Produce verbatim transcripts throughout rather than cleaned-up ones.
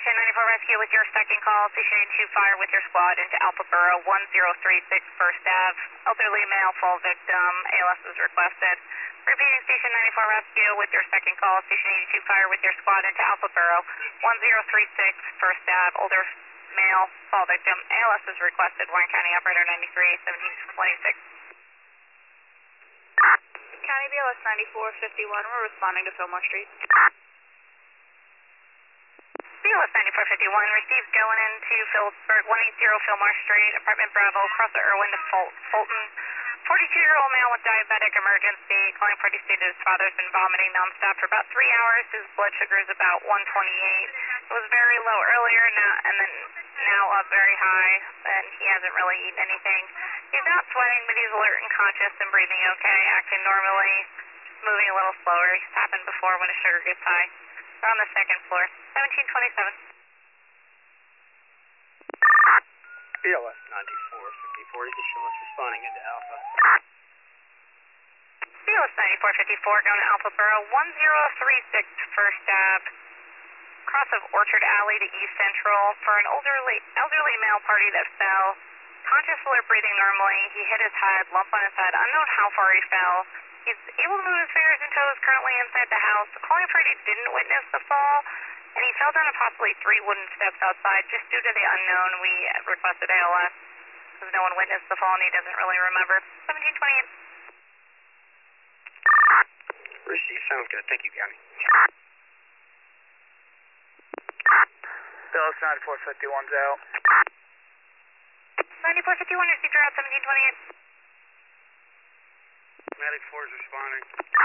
Station ninety-four Rescue with your second call. Station eighty-two fire with your squad into Alpha Borough one zero three six First Ave. Elderly male fall victim. A L S is requested. Repeating Station ninety-four Rescue with your second call. Station eighty-two fire with your squad into Alpha Borough one zero three six First Ave. Older male fall victim. A L S is requested. Warren County Operator ninety-three seventeen twenty-six. County B L S ninety-four fifty-one, we're responding to Fillmore Street. B L S ninety-four fifty-one, received going into Phillipsburg, one eighty Fillmore Street, apartment Bravo, across the Irwin to Ful- Fulton. forty-two-year-old male with diabetic emergency, calling party stated his father's been vomiting nonstop for about three hours. His blood sugar is about one twenty-eight. It was very low earlier, now, and then now up very high, and he hasn't really eaten anything. He's not sweating, but he's alert and conscious and breathing okay, acting normally, moving a little slower. It's happened before when his sugar gets high. We're on the second floor, seventeen twenty-seven. B L S ninety-four fifty-four, you can show us responding into Alpha. B L S ninety-four fifty-four, going to Alpha Borough one zero three six First Ave, cross of Orchard Alley to East Central, for an elderly, elderly male party that fell. Conscious, alert, breathing normally. He hit his head, lump on his head, unknown how far he fell. He's able to move his fingers and toes, currently inside the house. The calling party didn't witness the fall, and he fell down possibly three wooden steps outside. Just due to the unknown, we requested A L S, because no one witnessed the fall and he doesn't really remember. seventeen twenty-eight. Receive, sounds good. Thank you, County. B L S ninety-four fifty-one's out. ninety-four fifty-one, received route seventeen twenty-eight. Medic four is responding.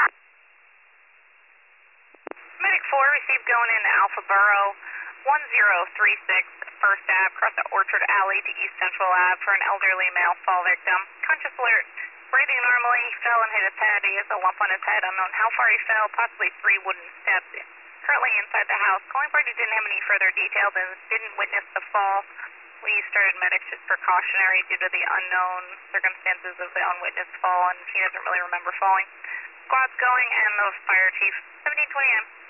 Medic four received going into Alpha Borough one zero three six First Ave, across the Orchard Alley to East Central Ave, for an elderly male fall victim. Conscious, alert, breathing normally. He fell and hit his head. He has a lump on his head, unknown how far he fell, possibly three wooden steps. Currently inside the house. Calling party didn't have any further details and didn't witness the fall. We started medics just precautionary due to the unknown circumstances of the unwitnessed fall, and he doesn't really remember falling. Squad's going, and the fire chief, seventeen twenty M.